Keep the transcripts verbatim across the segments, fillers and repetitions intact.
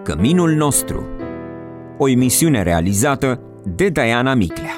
Căminul nostru. O emisiune realizată de Diana Miclea.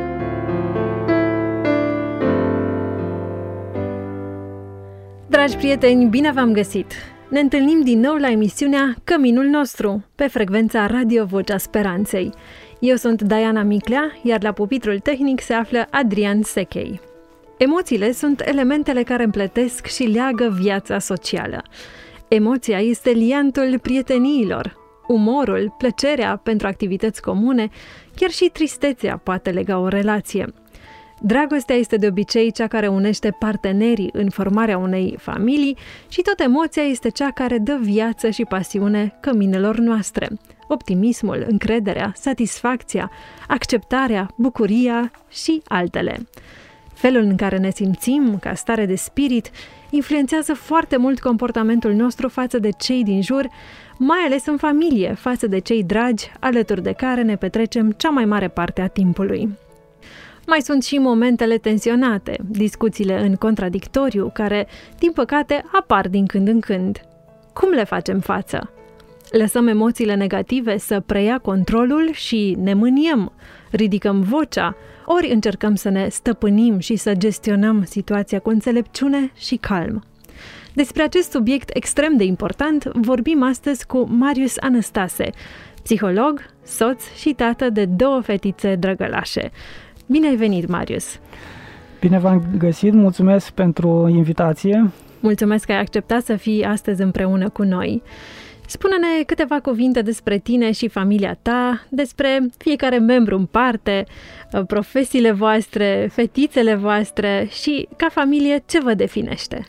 Dragi prieteni, bine v-am găsit! Ne întâlnim din nou la emisiunea Căminul nostru, pe frecvența Radio Vocea Speranței. Eu sunt Diana Miclea, iar la pupitrul tehnic se află Adrian Sechei. Emoțiile sunt elementele care împletesc și leagă viața socială. Emoția este liantul prieteniilor. Umorul, plăcerea pentru activități comune, chiar și tristețea poate lega o relație. Dragostea este de obicei cea care unește partenerii în formarea unei familii și tot emoția este cea care dă viață și pasiune căminelor noastre. Optimismul, încrederea, satisfacția, acceptarea, bucuria și altele. Felul în care ne simțim ca stare de spirit influențează foarte mult comportamentul nostru față de cei din jur, mai ales în familie, față de cei dragi, alături de care ne petrecem cea mai mare parte a timpului. Mai sunt și momentele tensionate, discuțiile în contradictoriu, care, din păcate, apar din când în când. Cum le facem față? Lăsăm emoțiile negative să preia controlul și ne mâniem, ridicăm vocea, ori încercăm să ne stăpânim și să gestionăm situația cu înțelepciune și calm. Despre acest subiect extrem de important vorbim astăzi cu Marius Anastase, psiholog, soț și tată de două fetițe drăgălașe. Bine ai venit, Marius! Bine v-am găsit, mulțumesc pentru invitație. Mulțumesc că ai acceptat să fii astăzi împreună cu noi. Spune-ne câteva cuvinte despre tine și familia ta, despre fiecare membru în parte, profesiile voastre, fetițele voastre și, ca familie, ce vă definește?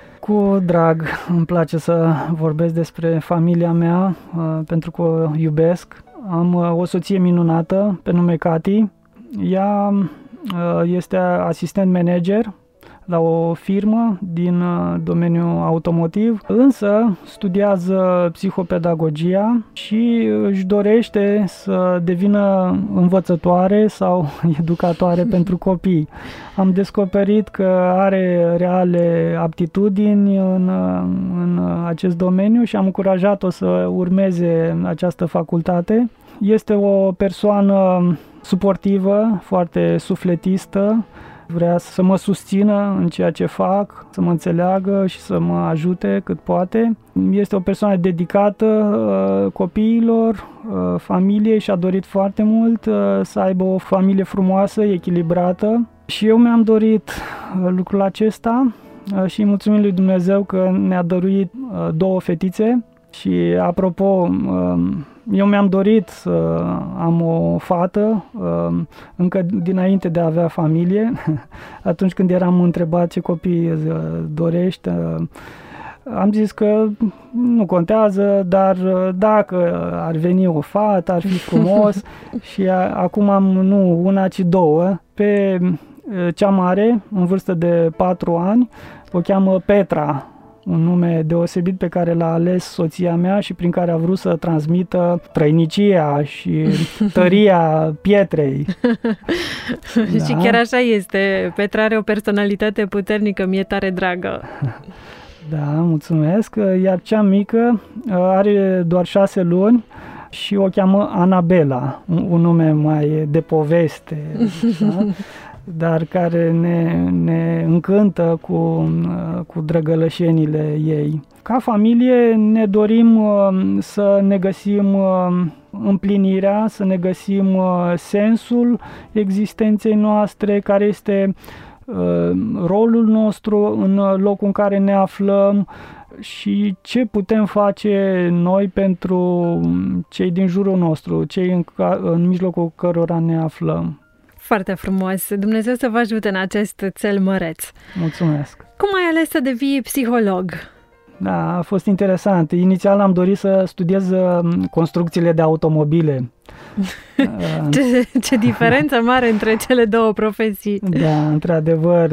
Cu drag îmi place să vorbesc despre familia mea, pentru că o iubesc. Am o soție minunată pe nume Cati. Ea este asistent manager la o firmă din domeniul automotiv, însă studiază psihopedagogia și își dorește să devină învățătoare sau educatoare pentru copii. Am descoperit că are reale aptitudini în, în acest domeniu și am încurajat-o să urmeze această facultate. Este o persoană suportivă, foarte sufletistă, vrea să mă susțină în ceea ce fac, să mă înțeleagă și să mă ajute cât poate. Este o persoană dedicată uh, copiilor, uh, familiei și a dorit foarte mult uh, să aibă o familie frumoasă, echilibrată. Și eu mi-am dorit uh, lucrul acesta uh, și mulțumim lui Dumnezeu că ne-a dăruit uh, două fetițe. Și apropo, eu mi-am dorit să am o fată încă dinainte de a avea familie. Atunci când eram întrebat ce copii dorești, am zis că nu contează, dar dacă ar veni o fată, ar fi frumos. Și acum am nu una, ci două. Pe cea mare, în vârstă de patru ani, o cheamă Petra, un nume deosebit pe care l-a ales soția mea și prin care a vrut să transmită trăinicia și tăria pietrei. Da. Și chiar așa este. Petra are o personalitate puternică, mi-e tare dragă. Da, mulțumesc. Iar cea mică are doar șase luni și o cheamă Anabela, un nume mai de poveste. Da? Dar care ne, ne încântă cu, cu drăgălășenile ei. Ca familie ne dorim să ne găsim împlinirea, să ne găsim sensul existenței noastre, care este rolul nostru în locul în care ne aflăm și ce putem face noi pentru cei din jurul nostru, cei în, în mijlocul cărora ne aflăm. Foarte frumos. Dumnezeu să vă ajute în acest cel măreț. Mulțumesc. Cum ai ales să devii psiholog? Da, a fost interesant. Inițial am dorit să studiez construcțiile de automobile. ce, ce diferență mare între cele două profesii. Da, într-adevăr,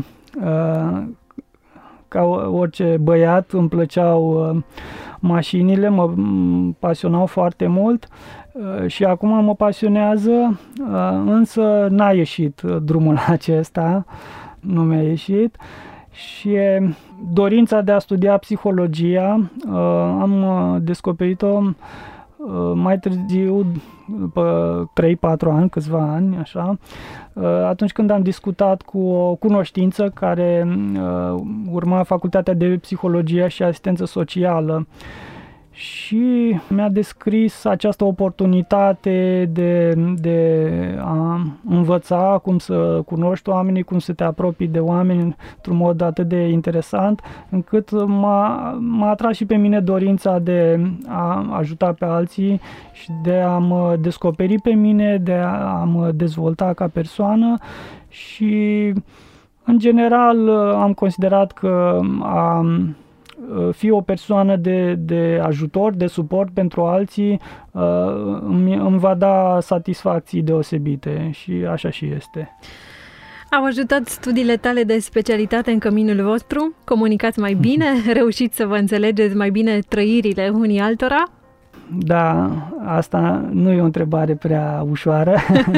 ca orice băiat îmi plăceau mașinile, mă pasionau foarte mult. Și acum mă pasionează, însă n-a ieșit drumul acesta, nu mi-a ieșit. Și dorința de a studia psihologia am descoperit-o mai târziu, după trei patru ani, câțiva ani, așa, atunci când am discutat cu o cunoștință care urma Facultatea de Psihologie și Asistență Socială și mi-a descris această oportunitate de, de a învăța cum să cunoști oamenii, cum să te apropii de oameni într-un mod atât de interesant, încât m-a, m-a atras și pe mine dorința de a ajuta pe alții și de a mă descoperi pe mine, de a mă dezvolta ca persoană și, în general, am considerat că am fi o persoană de, de ajutor, de suport pentru alții, îmi, îmi va da satisfacții deosebite și așa și este. Au ajutat studiile tale de specialitate în căminul vostru? Comunicați mai bine? Reușiți să vă înțelegeți mai bine trăirile unii altora? Da, asta nu e o întrebare prea ușoară,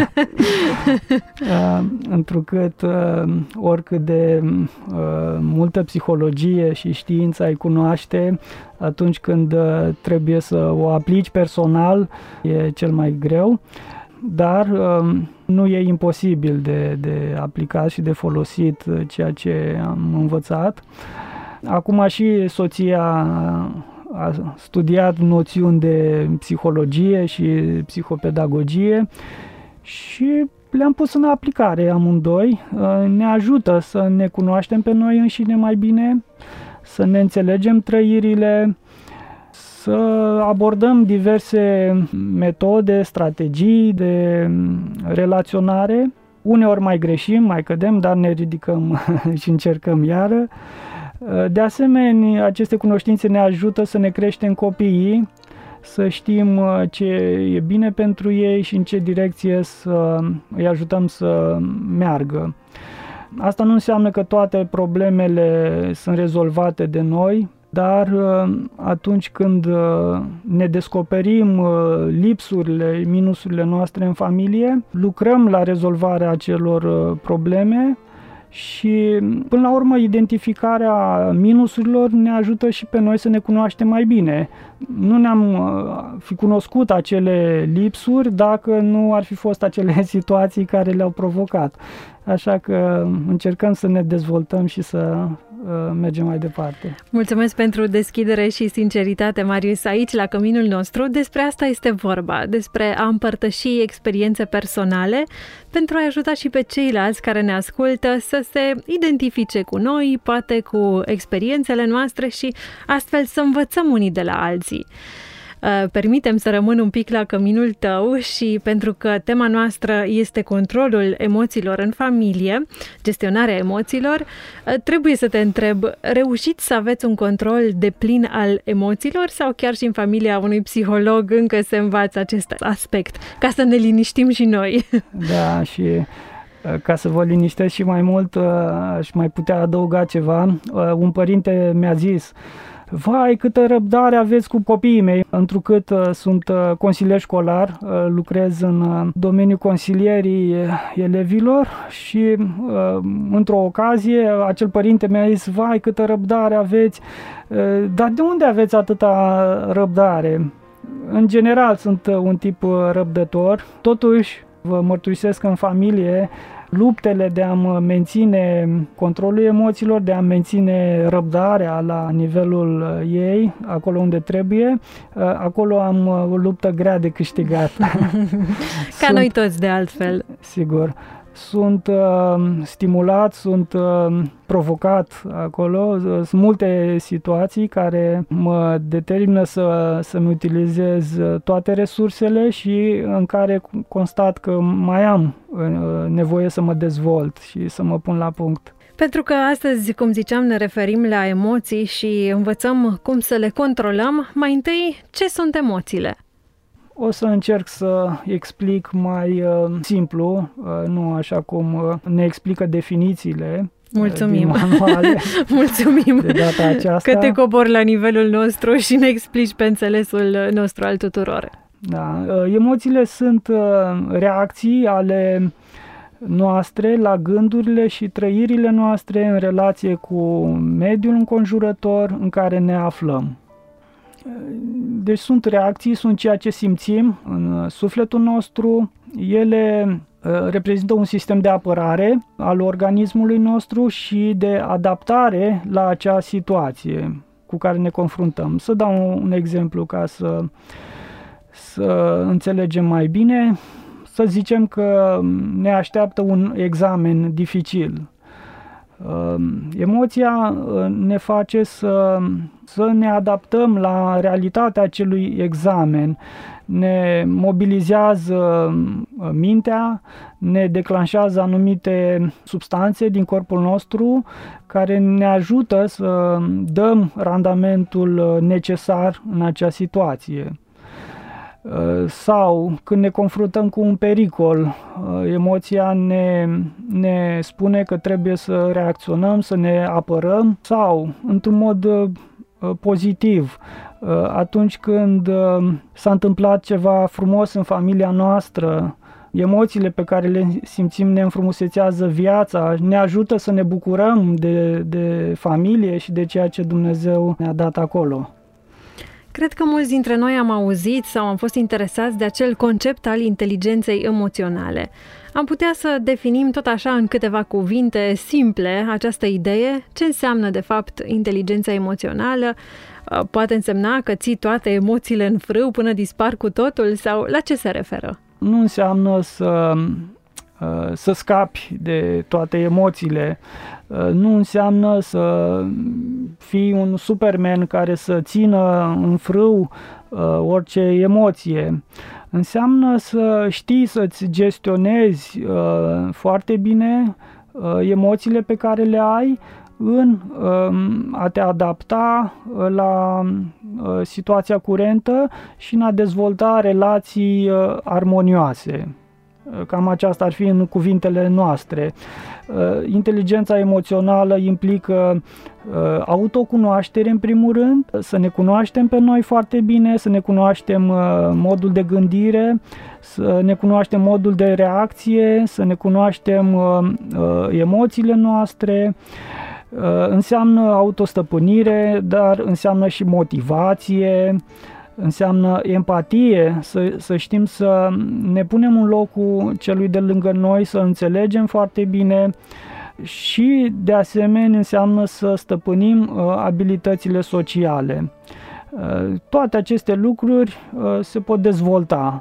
întrucât oricât de multă psihologie și știință ai cunoaște, atunci când trebuie să o aplici personal, e cel mai greu, dar nu e imposibil de, de aplicat și de folosit ceea ce am învățat. Acum și soția a studiat noțiuni de psihologie și psihopedagogie și le-am pus în aplicare amândoi. Ne ajută să ne cunoaștem pe noi înșine mai bine, să ne înțelegem trăirile, să abordăm diverse metode, strategii de relaționare. Uneori mai greșim, mai cădem, dar ne ridicăm și încercăm iară. De asemenea, aceste cunoștințe ne ajută să ne creștem copiii, să știm ce e bine pentru ei și în ce direcție să îi ajutăm să meargă. Asta nu înseamnă că toate problemele sunt rezolvate de noi, dar atunci când ne descoperim lipsurile, minusurile noastre în familie, lucrăm la rezolvarea acelor probleme. Și, până la urmă, identificarea minusurilor ne ajută și pe noi să ne cunoaștem mai bine. Nu ne-am fi cunoscut acele lipsuri dacă nu ar fi fost acele situații care le-au provocat. Așa că încercăm să ne dezvoltăm și să mergem mai departe. Mulțumesc pentru deschidere și sinceritate, Marius. Aici, la Căminul nostru, despre asta este vorba, despre a împărtăși experiențe personale pentru a ajuta și pe ceilalți care ne ascultă să se identifice cu noi, poate cu experiențele noastre și astfel să învățăm unii de la alții. Permitem să rămân un pic la căminul tău și pentru că tema noastră este controlul emoțiilor în familie, gestionarea emoțiilor, trebuie să te întreb, reușiți să aveți un control deplin al emoțiilor sau chiar și în familia unui psiholog încă se învață acest aspect, ca să ne liniștim și noi? Da, și ca să vă liniștesc și mai mult, aș mai putea adăuga ceva. Un părinte mi-a zis: vai, câtă răbdare aveți cu copiii mei, întrucât uh, sunt uh, consilier școlar, uh, lucrez în uh, domeniul consilierii elevilor și uh, într-o ocazie acel părinte mi-a zis: vai, câtă răbdare aveți, uh, dar de unde aveți atâta răbdare? În general sunt uh, un tip uh, răbdător, totuși vă mărturisesc că în familie luptele de a menține controlul emoțiilor, de a menține răbdarea la nivelul ei, acolo unde trebuie, acolo am o luptă grea de câștigat. Ca sunt, noi toți, de altfel. Sigur. Sunt uh, stimulat, sunt uh, provocat acolo. Sunt multe situații care mă determină să, să-mi utilizez toate resursele și în care constat că mai am uh, nevoie să mă dezvolt și să mă pun la punct. Pentru că astăzi, cum ziceam, ne referim la emoții și învățăm cum să le controlăm. Mai întâi, ce sunt emoțiile? O să încerc să explic mai uh, simplu, uh, nu așa cum uh, ne explică definițiile. Mulțumim! Uh, din manuale. Mulțumim de data aceasta. Că te cobori la nivelul nostru și ne explici pe înțelesul nostru al tuturor. Da, uh, emoțiile sunt uh, reacții ale noastre la gândurile și trăirile noastre în relație cu mediul înconjurător în care ne aflăm. Deci sunt reacții, sunt ceea ce simțim în sufletul nostru, ele reprezintă un sistem de apărare al organismului nostru și de adaptare la acea situație cu care ne confruntăm. Să dau un exemplu ca să, să înțelegem mai bine. Să zicem că ne așteaptă un examen dificil. Emoția ne face să, să ne adaptăm la realitatea acelui examen, ne mobilizează mintea, ne declanșează anumite substanțe din corpul nostru care ne ajută să dăm randamentul necesar în acea situație. Sau când ne confruntăm cu un pericol, emoția ne, ne spune că trebuie să reacționăm, să ne apărăm, sau într-un mod pozitiv, atunci când s-a întâmplat ceva frumos în familia noastră, emoțiile pe care le simțim ne înfrumusețează viața, ne ajută să ne bucurăm de, de familie și de ceea ce Dumnezeu ne-a dat acolo. Cred că mulți dintre noi am auzit sau am fost interesați de acel concept al inteligenței emoționale. Am putea să definim tot așa în câteva cuvinte simple această idee? Ce înseamnă de fapt inteligența emoțională? Poate însemna că ții toate emoțiile în frâu până dispar cu totul sau la ce se referă? Nu înseamnă să, să scapi de toate emoțiile. Nu înseamnă să fii un Superman care să țină în frâu orice emoție. Înseamnă să știi să-ți gestionezi foarte bine emoțiile pe care le ai în a te adapta la situația curentă și în a dezvolta relații armonioase. Cam aceasta ar fi în cuvintele noastre. Inteligența emoțională implică autocunoaștere în primul rând, să ne cunoaștem pe noi foarte bine, să ne cunoaștem modul de gândire, să ne cunoaștem modul de reacție, să ne cunoaștem emoțiile noastre. Înseamnă autostăpânire, dar înseamnă și motivație, înseamnă empatie, să, să știm să ne punem în locul celui de lângă noi, să înțelegem foarte bine și, de asemenea, înseamnă să stăpânim uh, abilitățile sociale. Uh, toate aceste lucruri uh, se pot dezvolta.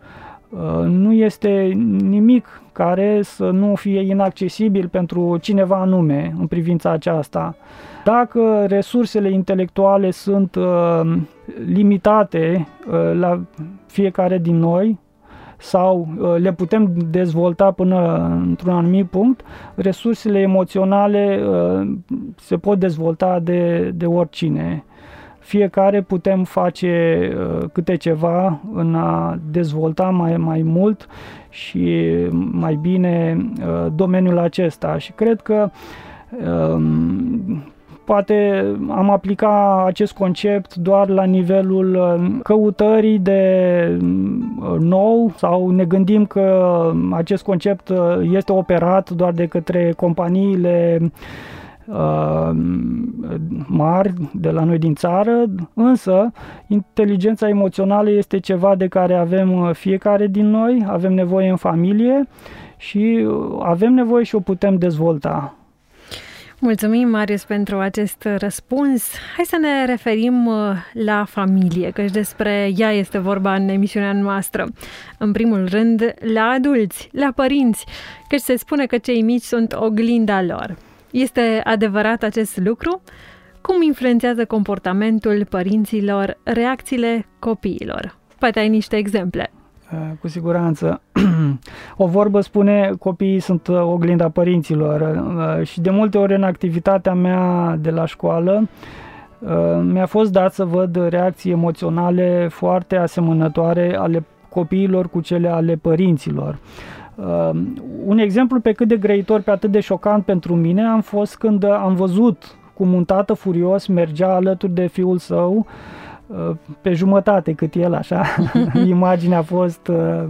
Uh, nu este nimic care să nu fie inaccesibil pentru cineva anume în privința aceasta. Dacă resursele intelectuale sunt uh, limitate uh, la fiecare din noi sau uh, le putem dezvolta până într-un anumit punct, resursele emoționale uh, se pot dezvolta de, de oricine. Fiecare putem face uh, câte ceva în a dezvolta mai, mai mult și mai bine uh, domeniul acesta. Și cred că uh, poate am aplica acest concept doar la nivelul căutării de nou sau ne gândim că acest concept este operat doar de către companiile mari de la noi din țară, însă inteligența emoțională este ceva de care avem fiecare din noi, avem nevoie în familie și avem nevoie și o putem dezvolta. Mulțumim, Marius, pentru acest răspuns. Hai să ne referim la familie, căci despre ea este vorba în emisiunea noastră. În primul rând, la adulți, la părinți, căci se spune că cei mici sunt oglinda lor. Este adevărat acest lucru? Cum influențează comportamentul părinților reacțiile copiilor? Poate ai niște exemple. Cu siguranță. O vorbă spune, copiii sunt oglinda părinților și de multe ori în activitatea mea de la școală mi-a fost dat să văd reacții emoționale foarte asemănătoare ale copiilor cu cele ale părinților. Un exemplu pe cât de grăitor, pe atât de șocant pentru mine am fost când am văzut cum un tată furios mergea alături de fiul său pe jumătate cât el, așa. Imaginea a fost uh,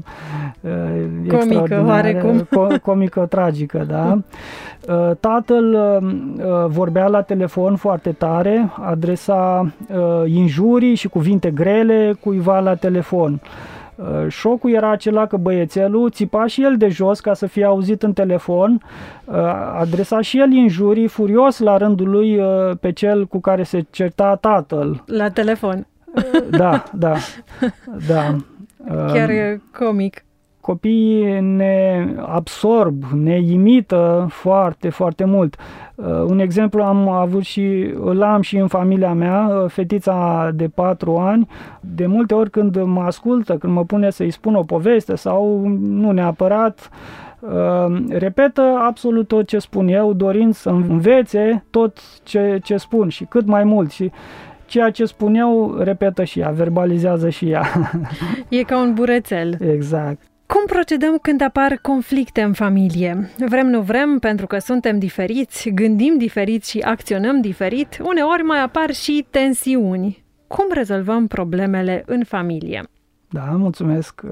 comică, oarecum. Comică, tragică, da. Uh, tatăl uh, vorbea la telefon foarte tare, adresa uh, injurii și cuvinte grele cuiva la telefon. Șocul era acela că băiețelul țipa și el de jos ca să fie auzit în telefon, adresa și el injurii, furios la rândul lui pe cel cu care se certa tatăl. La telefon. Da, da, da. Chiar e comic. Copiii ne absorb, ne imită foarte, foarte mult. Un exemplu am avut și îl am și în familia mea, fetița de patru ani. De multe ori când mă ascultă, când mă pune să-i spun o poveste sau nu neapărat, repetă absolut tot ce spun eu, dorind să învețe tot ce, ce spun și cât mai mult. Și ceea ce spun eu, repetă și ea, verbalizează și ea. E ca un burețel. Exact. Cum procedăm când apar conflicte în familie? Vrem, nu vrem, pentru că suntem diferiți, gândim diferit și acționăm diferit, uneori mai apar și tensiuni. Cum rezolvăm problemele în familie? Da, mulțumesc.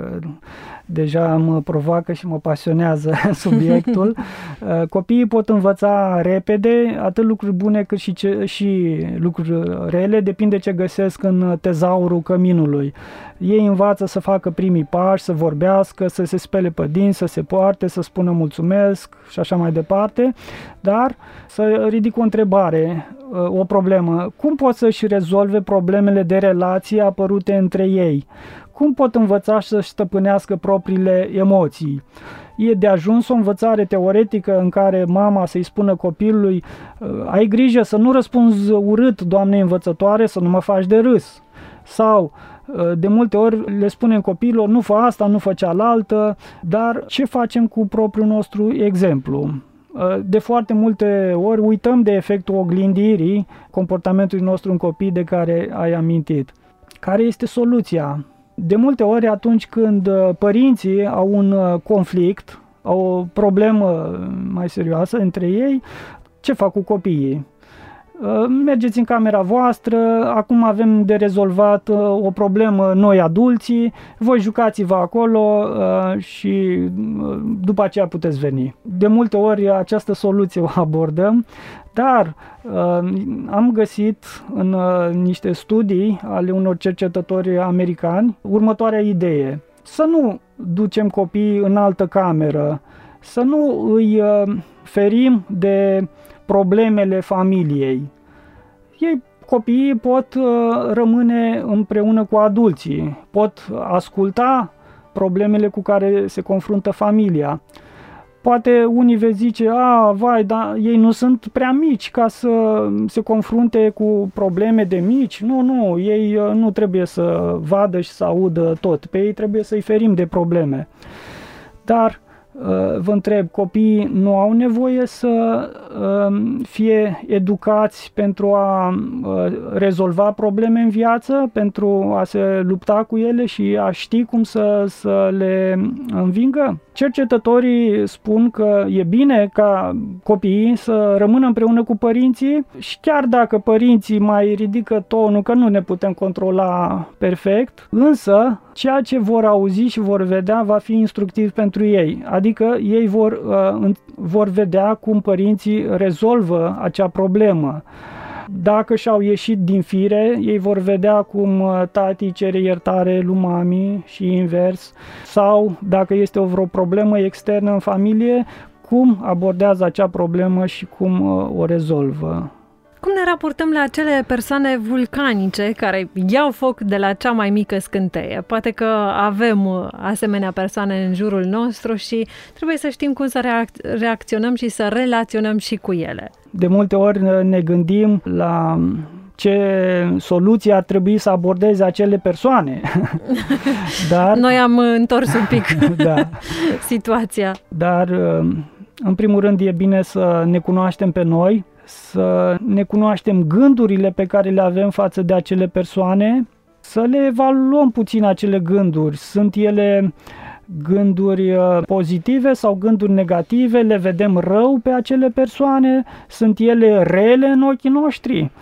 Deja mă provoacă și mă pasionează subiectul. Copiii pot învăța repede atât lucruri bune cât și, ce, și lucruri rele, depinde ce găsesc în tezaurul căminului. Ei învață să facă primii pași, să vorbească, să se spele pe dinți, să se poarte, să spună mulțumesc și așa mai departe. Dar să ridic o întrebare, o problemă. Cum pot să-și rezolve problemele de relație apărute între ei? Cum pot învăța să-și stăpânească propriile emoții? E de ajuns o învățare teoretică în care mama să-i spună copilului: ai grijă să nu răspunzi urât, doamne învățătoare, să nu mă faci de râs. Sau de multe ori le spunem copilul: nu fă asta, nu fă cealaltă, dar ce facem cu propriul nostru exemplu? De foarte multe ori uităm de efectul oglindirii comportamentului nostru în copii de care ai amintit. Care este soluția? De multe ori atunci când părinții au un conflict, au o problemă mai serioasă între ei, ce fac cu copiii? Mergeți în camera voastră, acum avem de rezolvat o problemă noi adulții, voi jucați-vă acolo și după aceea puteți veni. De multe ori această soluție o abordăm, dar am găsit în niște studii ale unor cercetători americani următoarea idee: să nu ducem copiii în altă cameră, să nu îi ferim de problemele familiei. Ei, copiii pot uh, rămâne împreună cu adulții, pot asculta problemele cu care se confruntă familia. Poate unii veți zice: a, vai, dar ei nu sunt prea mici ca să se confrunte cu probleme de mici. Nu, nu, ei uh, nu trebuie să vadă și să audă tot. Pe ei trebuie să-i ferim de probleme. Dar vă întreb, copiii nu au nevoie să fie educați pentru a rezolva probleme în viață, pentru a se lupta cu ele și a ști cum să, să le învingă? Cercetătorii spun că e bine ca copiii să rămână împreună cu părinții și chiar dacă părinții mai ridică tonul, că nu ne putem controla perfect, însă ceea ce vor auzi și vor vedea va fi instructiv pentru ei. Adică ei vor, uh, vor vedea cum părinții rezolvă acea problemă. Dacă și-au ieșit din fire, ei vor vedea cum tati cere iertare lui mami și invers. Sau dacă este o vreo problemă externă în familie, cum abordează acea problemă și cum uh, o rezolvă. Cum ne raportăm la acele persoane vulcanice care iau foc de la cea mai mică scânteie? Poate că avem asemenea persoane în jurul nostru și trebuie să știm cum să reac- reacționăm și să relaționăm și cu ele. De multe ori ne gândim la ce soluții ar trebui să abordeze acele persoane. Dar, noi am întors un pic da. situația. Dar, în primul rând, e bine să ne cunoaștem pe noi, să ne cunoaștem gândurile pe care le avem față de acele persoane, să le evaluăm puțin acele gânduri. Sunt ele gânduri pozitive sau gânduri negative? Le vedem rău pe acele persoane? Sunt ele rele în ochii noștri?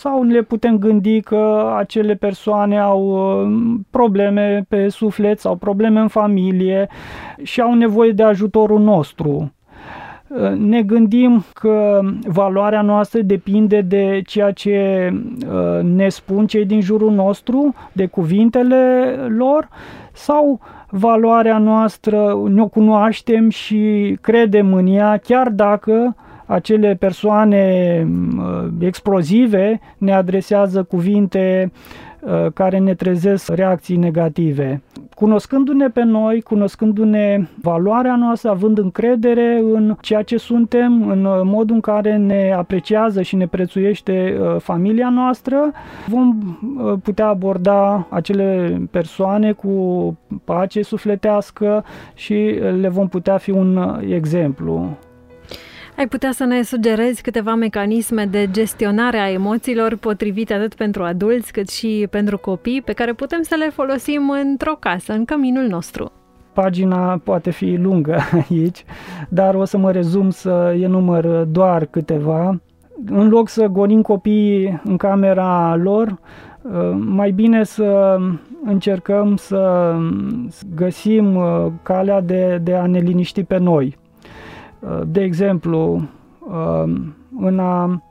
sau ne putem gândi că acele persoane au probleme pe suflet sau probleme în familie și au nevoie de ajutorul nostru. Ne gândim că valoarea noastră depinde de ceea ce ne spun cei din jurul nostru, de cuvintele lor, sau valoarea noastră ne-o cunoaștem și credem în ea, chiar dacă acele persoane explozive ne adresează cuvinte care ne trezesc reacții negative. Cunoscându-ne pe noi, cunoscându-ne valoarea noastră, având încredere în ceea ce suntem, în modul în care ne apreciază și ne prețuiește familia noastră, vom putea aborda acele persoane cu pace sufletească și le vom putea fi un exemplu. Ai putea să ne sugerezi câteva mecanisme de gestionare a emoțiilor potrivite atât pentru adulți cât și pentru copii, pe care putem să le folosim într-o casă, în căminul nostru? Pagina poate fi lungă aici, dar o să mă rezum să enumăr doar câteva. În loc să gonim copiii în camera lor, mai bine să încercăm să găsim calea de, de a ne liniști pe noi. De exemplu, în a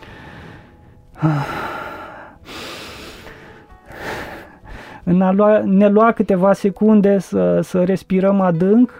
în a lua, ne lua câteva secunde să, să respirăm adânc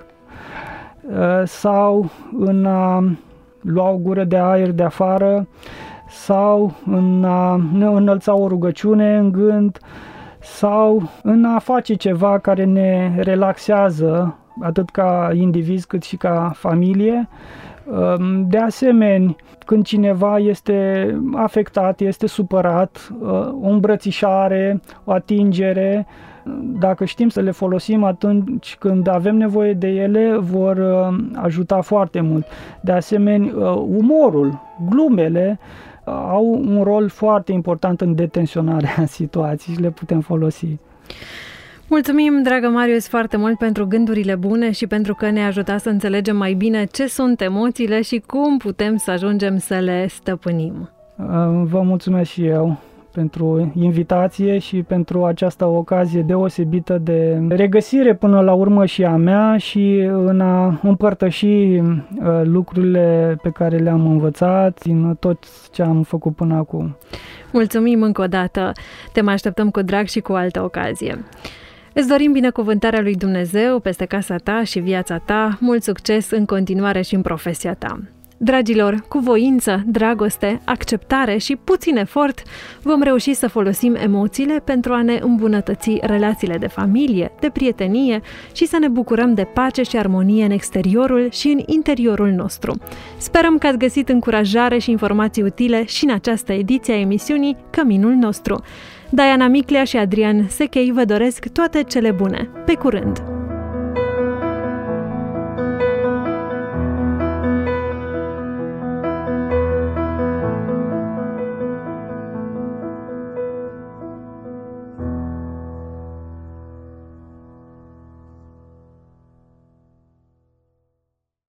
sau în a lua o gură de aer de afară sau în a ne înălța o rugăciune în gând sau în a face ceva care ne relaxează atât ca indivizi cât și ca familie. De asemenea, când cineva este afectat, este supărat, o îmbrățișare, o atingere, dacă știm să le folosim atunci când avem nevoie de ele, vor ajuta foarte mult. De asemenea, umorul, glumele au un rol foarte important în detensionarea situației și le putem folosi. Mulțumim, dragă Marius, foarte mult pentru gândurile bune și pentru că ne-ai ajutat să înțelegem mai bine ce sunt emoțiile și cum putem să ajungem să le stăpânim. Vă mulțumesc și eu pentru invitație și pentru această ocazie deosebită de regăsire până la urmă și a mea și în a împărtăși lucrurile pe care le-am învățat din tot ce am făcut până acum. Mulțumim încă o dată, te mai așteptăm cu drag și cu altă ocazie. Îți dorim binecuvântarea lui Dumnezeu peste casa ta și viața ta, mult succes în continuare și în profesia ta. Dragilor, cu voință, dragoste, acceptare și puțin efort, vom reuși să folosim emoțiile pentru a ne îmbunătăți relațiile de familie, de prietenie și să ne bucurăm de pace și armonie în exteriorul și în interiorul nostru. Sperăm că ați găsit încurajare și informații utile și în această ediție a emisiunii Căminul nostru. Diana Miclea și Adrian Sechei vă doresc toate cele bune. Pe curând!